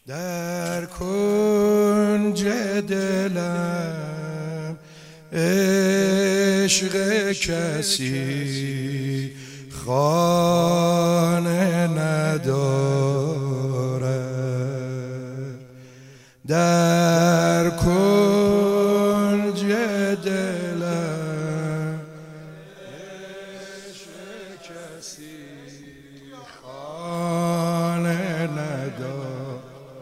در کنج دلم عشق کسی خانه ندارد. در کنج دلم عشق کسی خانه ندارد.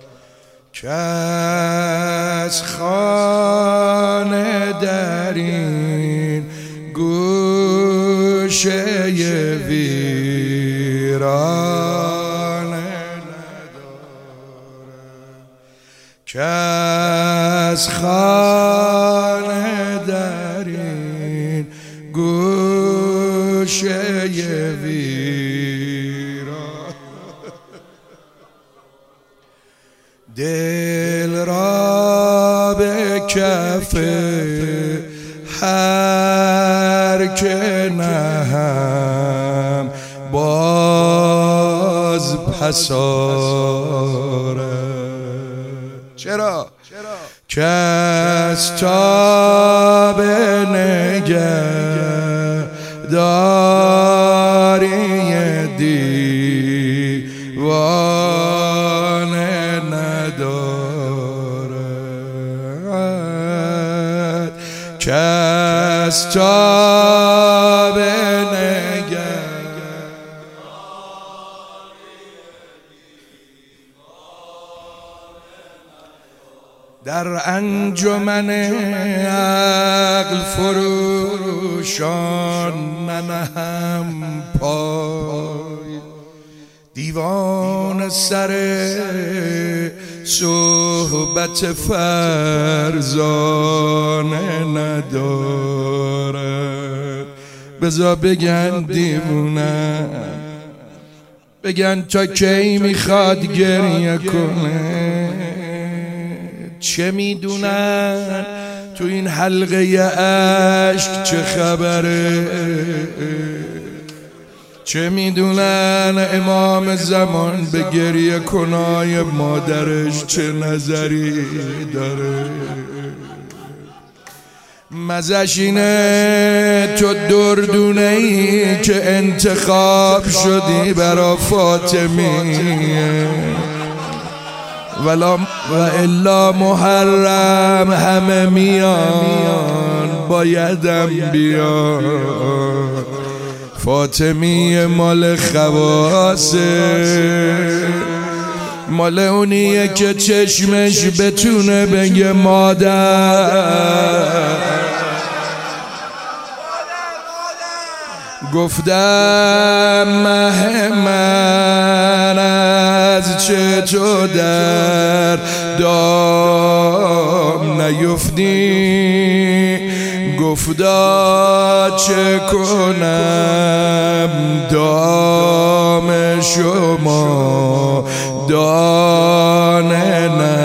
کس خانه در این گوشه ویرانه ندارد. کس خانه در این گوشه ویران دل را به کف هر که نهم باز پس آرد. چرا؟ کس تا به نگهداری دیوانه ندارد. کس تا به در انجمن عقل فروشان ننهم پای. دیوان سر صحبت فرزانه ندارد. بذار بگن دیوونه، بگن تا کی میخواد گریه کنه. چه میدونن تو این حلقه عشق چه خبره؟ چه میدونن امام زمان به گریه کنای مادرش چه نظری داره؟ مزش اینه تو دردونه ای که انتخاب شدی برا فاطمیه، و الا محرم همه میان بایدم بیان. فاطمی مال خواسه، مال اونیه که چشمش بتونه بگه مادر. گفتم مه من از چه تو در دام نیفتی. گفتا چه کنم دام شما دانه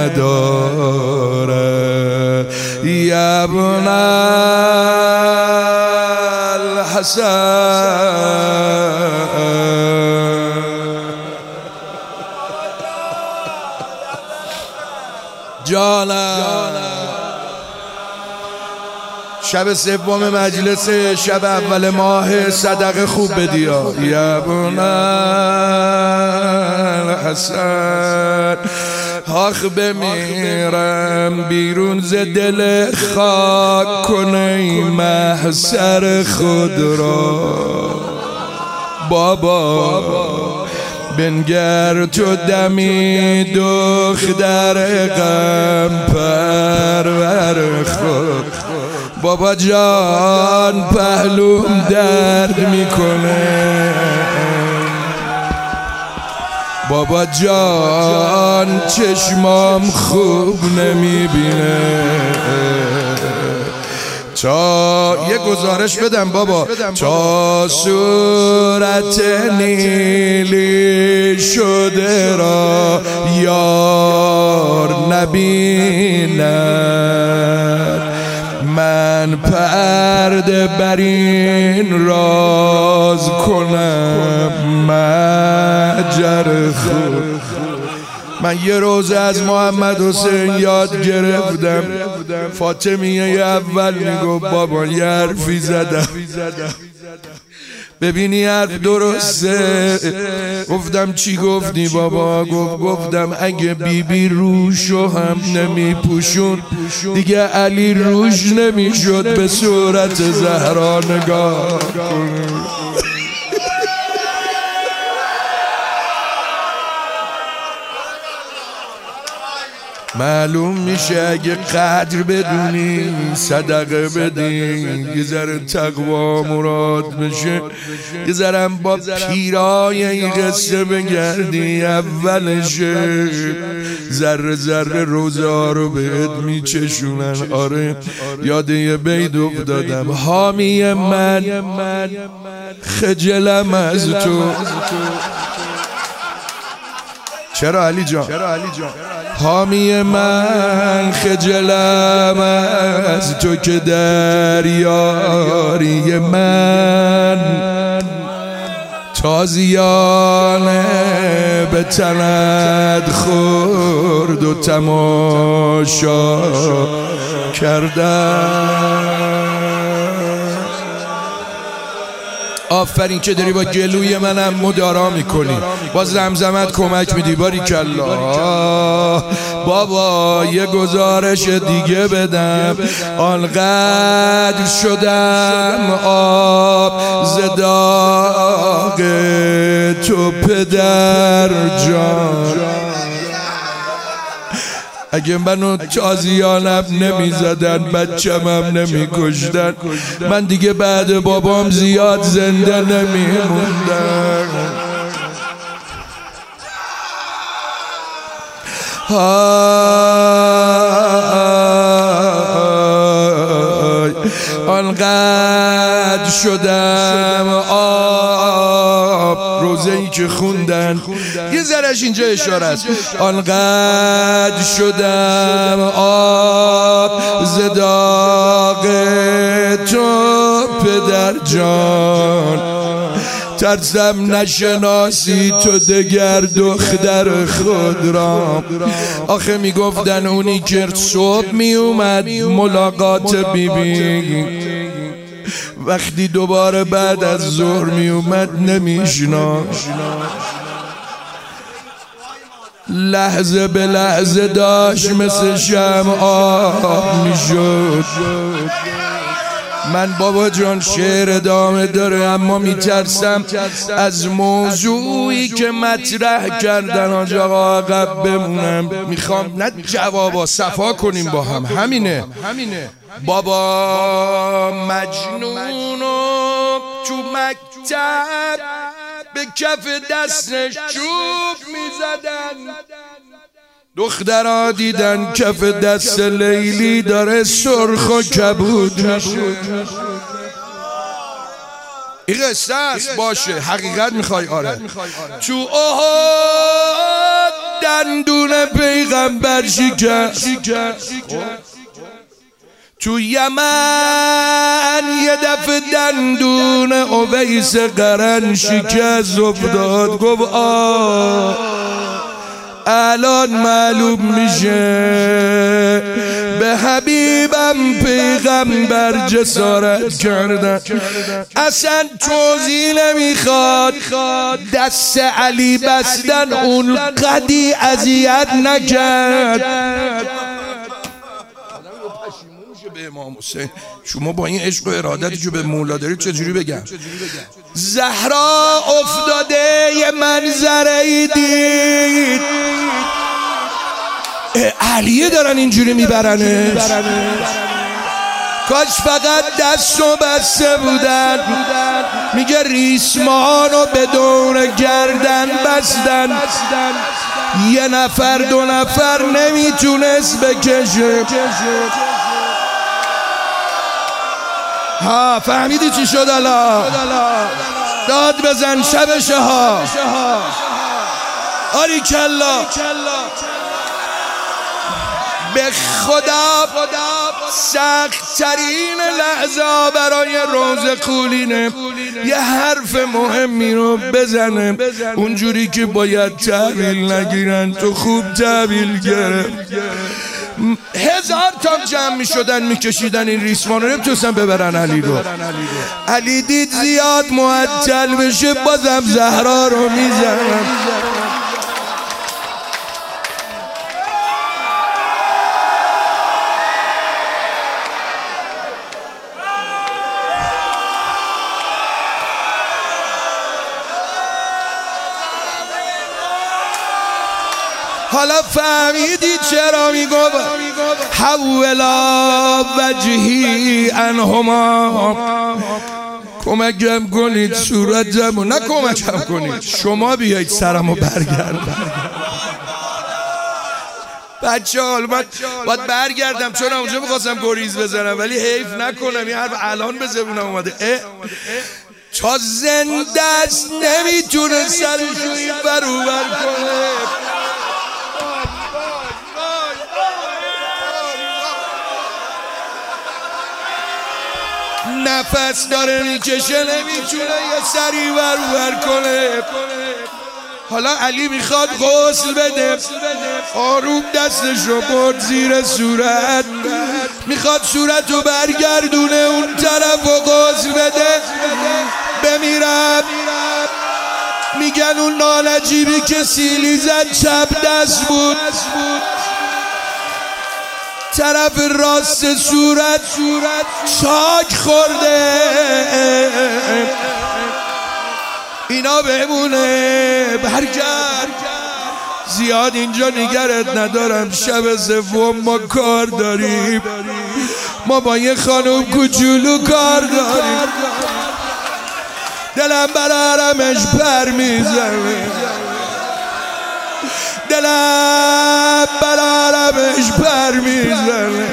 نداره. ابن جانم. شب سوم مجلس شب اول ماه صدقه خوب بدیا. یا الحسن آخ بمیرم بیرون ز دل خاک کنی محشر خود را. بابا بنگر تو دمی دختر غم پرور خود. بابا جان پهلوم درد میکنه. بابا جان چشمام خوب نمیبینه. تا یه گزارش بدم بابا، تا صورت نیلی شده را یار نبیند. من پرده بر این راز کنم مجر خود. من یه روز از محمد حسین یاد گرفتم. فاطمیه اول میگو بابا یه حرفی زدم، ببینی حرف درسته. گفتم چی گفتی بابا؟ گفتم اگه بیبی روشو هم نمی پوشون دیگه علی روش نمیشد به صورت زهرا نگاه. معلوم میشه اگه قدر بدونی صدقه بدی، یه ذره تقوا مراد بشه، یه ذره با پیرای این قصه بگردی اولشه. ذره ذره روزا رو بهت میچشونن. آره یاد یه بیت افتادم، حامی من خجلم از تو. چرا علی جان؟ حامی من خجلم از تو که در یاری من تازیانه به تنت خورد و تماشا کردم. آفرین که داری با گلوی منم مدارا میکنی، با زمزمت کمک میدی. باریکلا بابا یه گزارش دیگه بدم. آنقدر شدم آب زداغ تو پدر جان، اگه منو تازیانم نمیزدن بچه‌مم نمیکشتن من دیگه بعد بابام زیاد زنده نمیموندم. آنقدر شدم آب، روزه ای که خوندن یه ذرهش اینجا اشاره است. آنقدر شدم آب زداغ تو پدر جان، ترسم نشناسی تو دگر دختر خود را. آخه میگفتن اونی که صبح میومد ملاقات بیبی وقتی دوباره بعد از ظهر میومد نمیشناخت. لحظه به لحظه داشت مثل شمع آب میشد. من بابا جان شعر ادامه داره اما میترسم از موضوعی که مطرح کردن آج آقا عقب بمونم. میخوام نه جوابا صفا کنیم با هم. همینه بابا مجنونو تو مکتب به کف دستش چوب میزدن، دخترها دیدن کف دست لیلی داره سرخ و کبود میشه. این قصه است باشه، حقیقت میخوای؟ آره. تو احد دندون پیغمبر شکست، تو یمن یه دفعه دندون اویس قرن شکست افتاد. گفت الان معلوم میشه به حبیبم پیغمبر جسارت کردن. اصلا توضیح نمیخواد، دست علی بستن اون قدی اذیت نکرد. به امام حسین شما با این عشق و ارادتی که به مولا دارید چجوری بگم؟ زهرا افتاده یه منظره دید، علیه دارن اینجوری میبرنش. کاش فقط دست و بسته بودن. میگه ریسمانو به دور گردن بستن، یه نفر دو نفر نمیتونست بکشه. ها فهمیدی چی شد الان؟ داد بزن شبشه ها. آری کلا به خدا سخت ترین لحظه برای روز قولینه یه حرف مهمی رو بزنه اونجوری که باید تحویل نگیرن. تو خوب تحویل گرفت. 1000 تا جمع می شدن می کشیدن این ریسمان رو نمیتونستن ببرن علی رو. علی دید زیاد معطل بشه بازم زهرا رو میزنن. حالا فهمیدی چرا میگفت حولا وجهی عنهما؟ کمکم کنید صورتمو، نه کمکم کنید شما بیایید سرمو برگردم. بچه حال من باید برگردم چون اونجا میخواستم گریز بزنم ولی حیف نکنم این حرف الان به زبونم اومده. تا زنده است نمیتونه سرشو این برو بر کنه. نفس داره میکشه نمیتونه یه سری ور کنه. حالا علی میخواد غسل بده آروم دستشو برد زیر صورت میخواد صورتو برگردونه اون طرف و غسل بده. بمیرم میگن اون نالجیبی که سیلی زد چپ دست بود طرف راست صورت چاک خورده. اینا بمونه برگرد زیاد اینجا نگرت ندارم. شب سوم ما کار داریم. ما با یه خانم کوچولو کار داریم. دلم برارمش پر میزنه. دلم برارمش پر میزنه.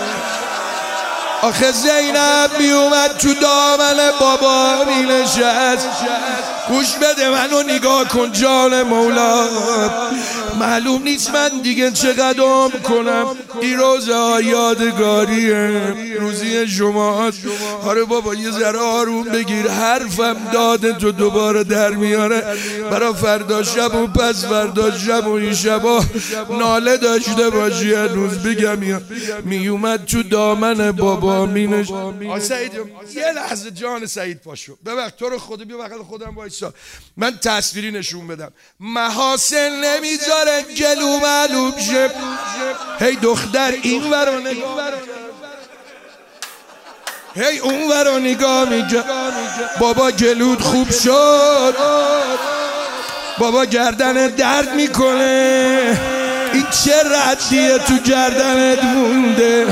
آخه زینب میومد تو دامن بابا مینشست. گوش بده منو نگاه کن جان مولا. معلوم نیست من دیگه چقدر عمر کنم. این روزها یادگاریه روزی شما. آره بابا یه ذره آروم بگیر. حرفم داده تو دوباره در میاره برا فردا شب و پس فردا شب و این شبا ناله داشته باشی. هنوز بگم میومد تو دامن بابا مینش. سعید یه لحظه جان سعید پاشو ببخش تو رو خدا بیا بغل خودم وایسا من تصویری نشون بدم. محاسن نمیذاره گلو معلوم شه. هی دختر این ورا نگاه هی اون ورا نگاه میگه. بابا گلود خوب شد. بابا گردن درد میکنه. این چه ردیه تو گردنت مونده.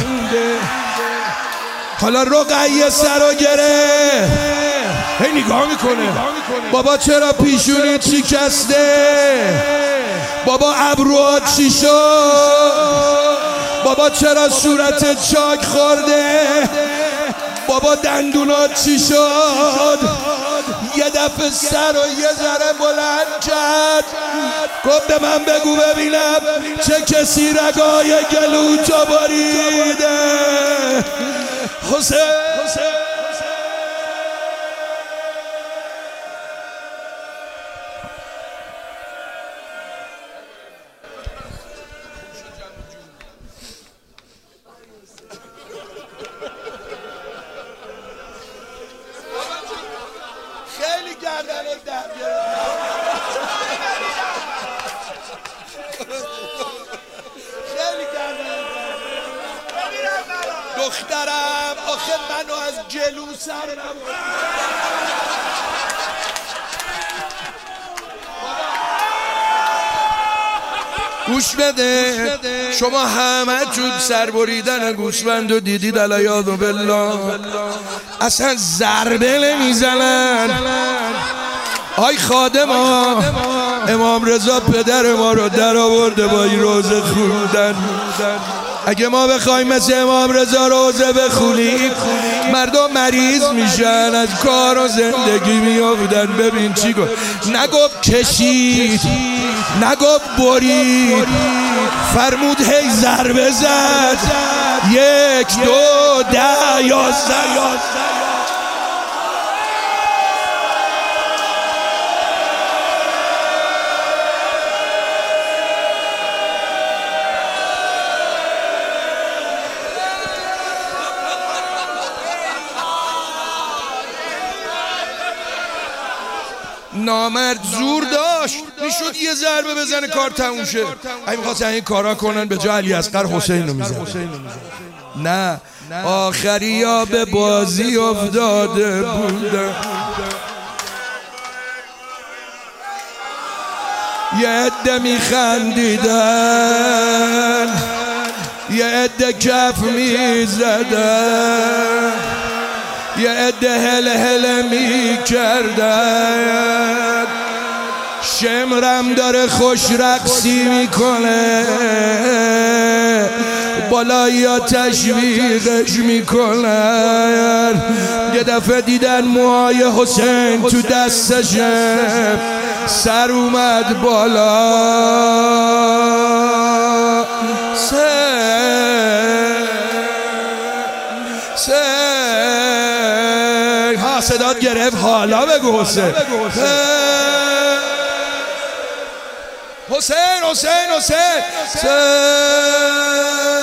حالا رقیه سرو گره هی نگاه میکنه. بابا چرا پیشونی شکسته؟ بابا ابروات چی شد؟ بابا چرا صورتت چاک خورده؟ بابا دندونات چی شد؟ یه دفعه سر و یه ذره بلند کرد گفت به من بگو ببینم چه کسی رگای گلو تو بریده. حسین خیلی گردنت درد دخترم آخه منو از جلو سر نبود. گوش بده شما همه چون سر بریدن گوسفند و دیدید علیاذ بالله اصلا ضربه نمیزنن. آی خادم امام رضا پدر ما رو در آورده با این روزه خوندن. اگه ما بخوایم مثل امام رضا روزه بخونیم مردم مریض میشن، از کار و زندگی میافتن. ببین چی گفت، نگفت کشید، نگفت برید، فرمود هی ضربه زد، 1 2 10 11. نامرد زور داشت، میشد یه ضربه بزنه کار تموم شه. اگه می‌خواستن این کارا کنن به جای علی اصغر حسین رو میزنن. نه، آخریا به بازی افتاده بودن. یه عده میخندیدن، یه عده کف میزدن، یه عده هله هله میکردن. شمرم داره خوش رقصی میکنه، بالایی ها تشویقش میکنن. یه دفعه دیدن موهای حسین تو دستشه، سر اومد بالا. ها صدات گرفت، حالا بگو حسین. حسین حسین حسین